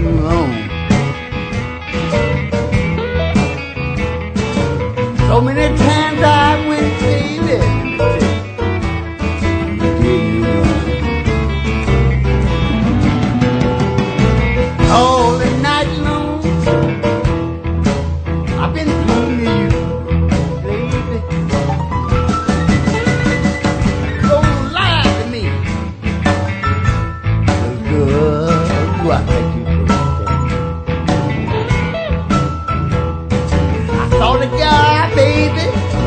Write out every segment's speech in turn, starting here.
you wrong. So many times I went, baby, you did me wrong. All the night long, I've been thinking of you, baby. Don't lie to me. Good, do I think you could? I saw the guy, baby.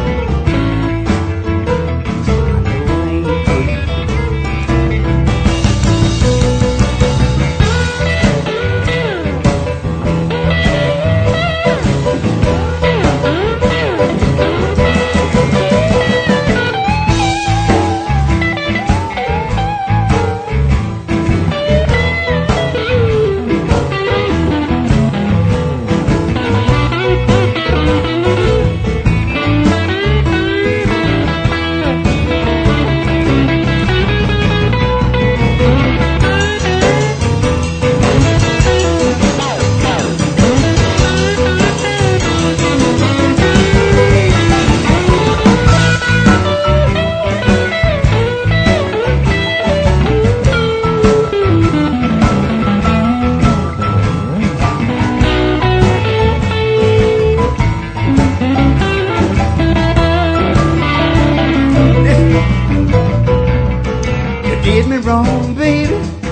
Did me wrong, baby.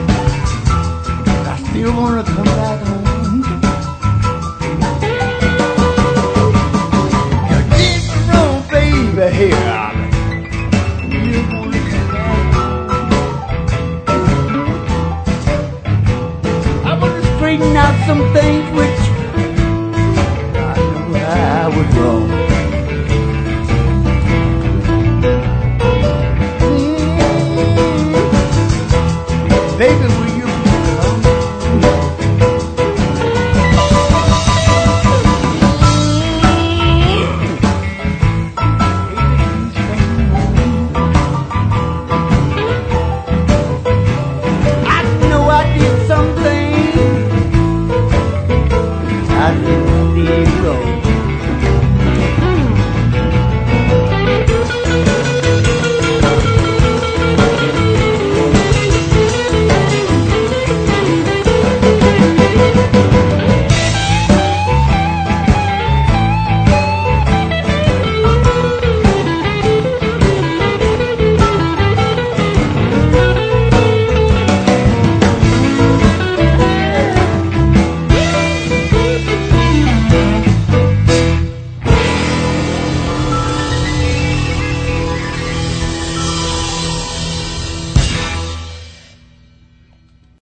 I still wanna come back home. You did me wrong, baby. Here, I still wanna come back home. I wanna straighten out some things which I know I was wrong.